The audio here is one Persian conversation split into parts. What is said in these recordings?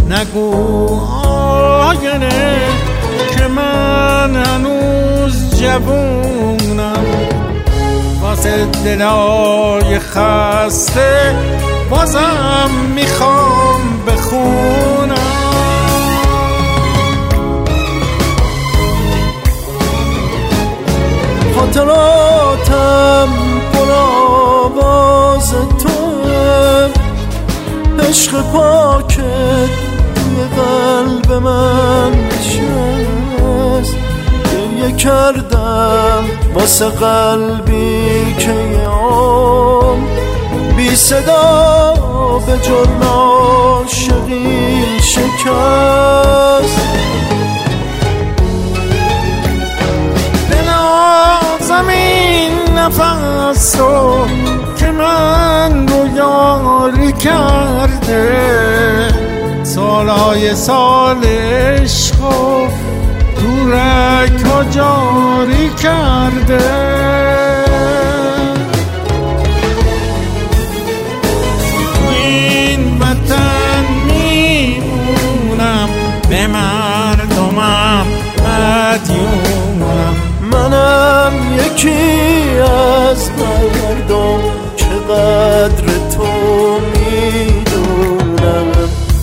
نگو آینه که من هنوز جوونم، واسه دلای خسته بازم میخوام بخونم. خاطراتم پر آواز توه، عشق پاکت توی قلب من نشست. گریه کردم واسه قلبی که یام بی صدا به جرم عاشقی شکست. زمین نفس رو که من رو یاری کرده، سالهای سال عشق و دورک ها جاری کرده. تو این وطن میمونم، به مردمم مدیونم. منم یکی از مردم که قدر تو میدونم.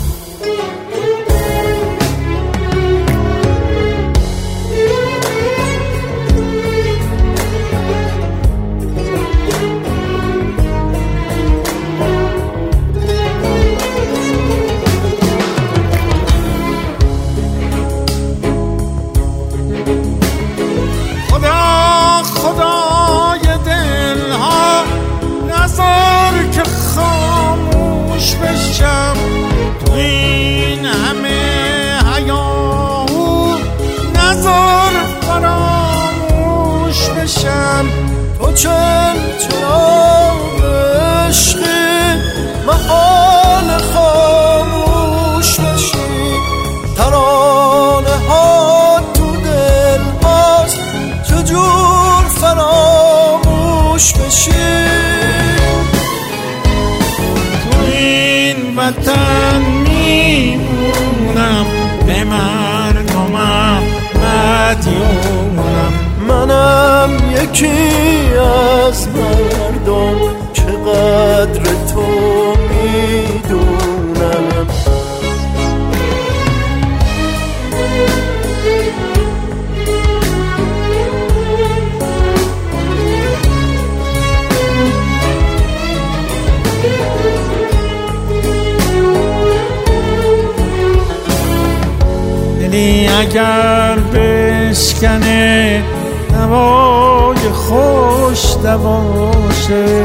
خدای دلها نذار که خاموش بشم، تو این همه حیاهو نذار فراموش بشم. تو چراغ عشقی محال خاموش بشی، ترانه ها تو دل هاست چجور فراموش بشی. تو این وطن میمونم، به مردمم مدیونم. منم یکی از مردم که قدر تو میدونم. دلی اگر بشکنه نوای خوش دواشه،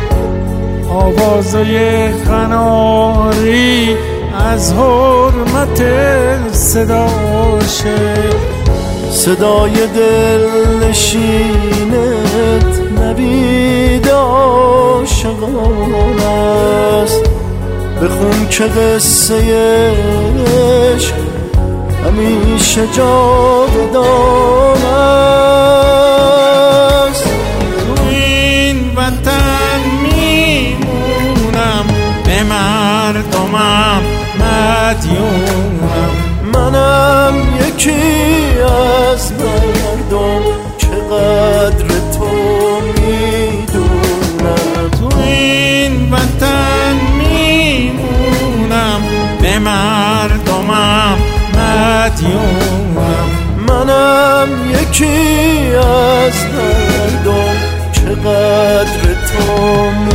آوازای قناری از حرمت صداشه. صدای دل نشینت نوید عاشقانه است، بخون که قصه عشق همیشه جاودان است. تو این وطن میمونم، به مردمم مدیونم. منم یکی از مردم که قدر تو میدونم. تو این وطن میمونم، به مردمم مدیونم. منم یکی از مردم که قدر تو